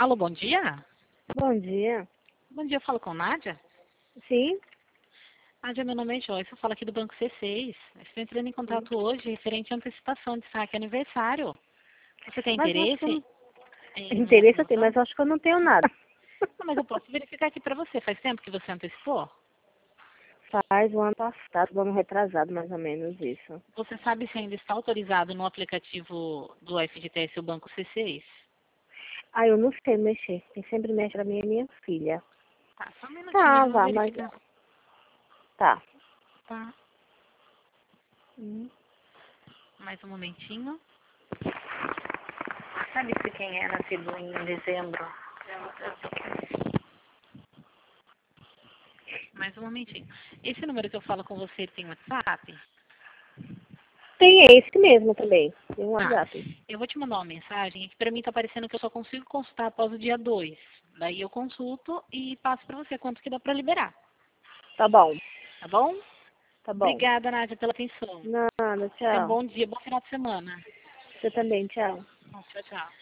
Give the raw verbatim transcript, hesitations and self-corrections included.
Alô, bom dia? Bom dia. Bom dia, eu falo com Nádia? Sim? Nádia, meu nome é Joyce, eu falo aqui do Banco C seis. Estou entrando em contato hoje referente à antecipação de saque aniversário. Você tem Mas eu acho que eu interesse não... em uma Interesse eu tenho, promoção? mas eu acho que eu não tenho nada. Não, mas eu posso verificar aqui para você. Faz tempo que você antecipou? Faz o ano passado, o ano retrasado, mais ou menos isso. Você sabe se ainda está autorizado no aplicativo do F G T S o Banco C seis? Ah, eu não sei mexer. Quem sempre mexe pra mim é minha filha. Tá, só um minutinho, Tá, eu vou vá, mas... verificar. Tá. Tá, Hum. mais um momentinho. Sabe se quem é nascido em dezembro? Mais um momentinho. Esse número que eu falo com você tem WhatsApp? Tem esse mesmo também. Tem um Ah, WhatsApp. eu vou te mandar uma mensagem que para mim está parecendo que eu só consigo consultar após o dia dois. Daí eu consulto e passo para você quanto que dá para liberar. Tá bom. Tá bom? Tá bom. Obrigada, Nádia, pela atenção. Nada, Tenha um tchau. bom dia, bom final de semana. Você também, tchau. Tchau, tchau.